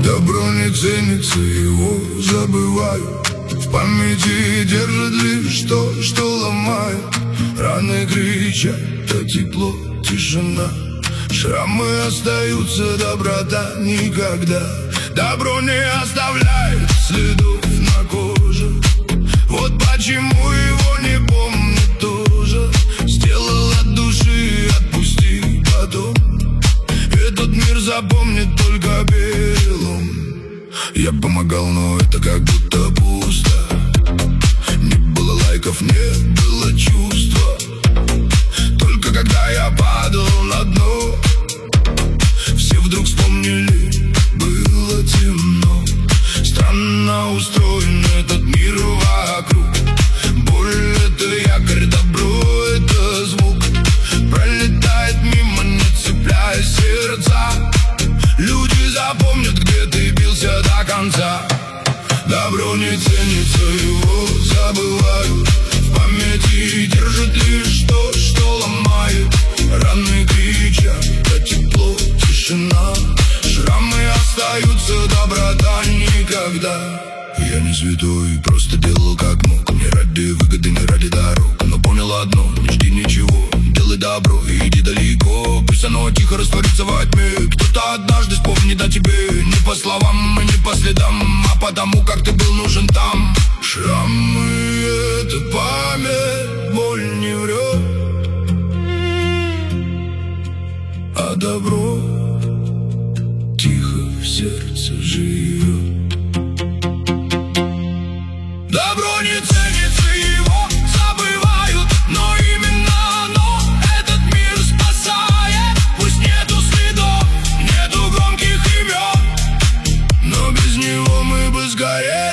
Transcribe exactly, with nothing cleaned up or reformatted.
Добро не ценится, его забывают. В памяти держит лишь то, что ломает. Раны кричат, а тепло, тишина. Шрамы остаются, доброта никогда. Добро не оставляет следов на коже. Вот почему его не помнит тоже. Сделал от души, отпусти потом. Этот мир запомнит только белым. Я помогал, но это как будто пусто. Не было лайков, не было чувства. Только когда я падал на дно, все вдруг вспомнили, было темно. Странно устроен этот мир вокруг. Боль — это якорь, добро — это звук. Пролетает мимо, не цепляя сердца. Люди запомнят, где ты бился до конца. Добро не ценится, его забывают. В памяти держит лишь то, что ломает. Раны кричат, а тепло, тишина. Шрамы остаются, доброта никогда. Я не святой, просто делал как мог. Не ради выгоды, не ради дорог. Но понял одно, не жди ничего. Делай добро и иди далеко. Пусть оно тихо растворится во тьме. Кто-то однажды вспомнит о тебе. Не по словам и не по следам, а потому, как ты был нужен там. Шрамы — это память, боль не врет. А добро тихо в сердце живет. Добро не ценится, его забывают. Но именно оно этот мир спасает. Пусть нету следов, нету громких имен, но без него мы бы сгорели.